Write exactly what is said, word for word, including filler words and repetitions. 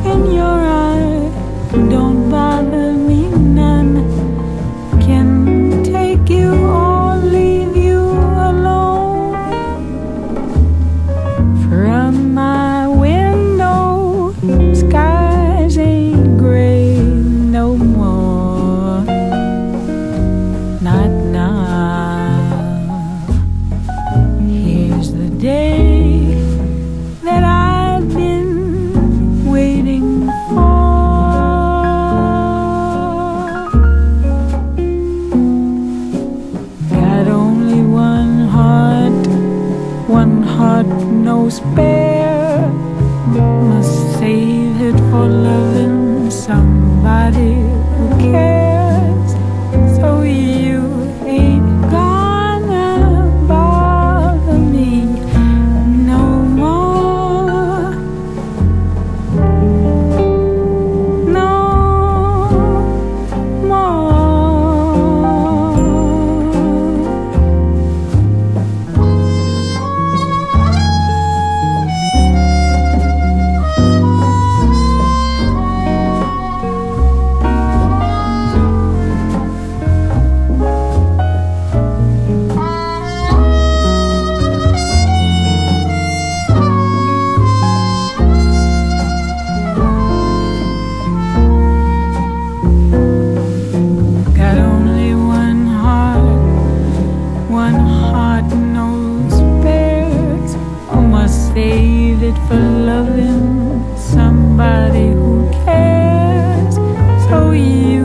in your eye don't bother me none. Can take you or leave you alone. From my window, skies ain't gray no more. Not now. Here's the day that I've been waiting for. Got only one heart, one heart no spare. Must save it for loving somebody who cares. So you ain't gonna bother me no more. No more. Got only one heart, one heart no spares. I must save it for loving somebody who cares. So you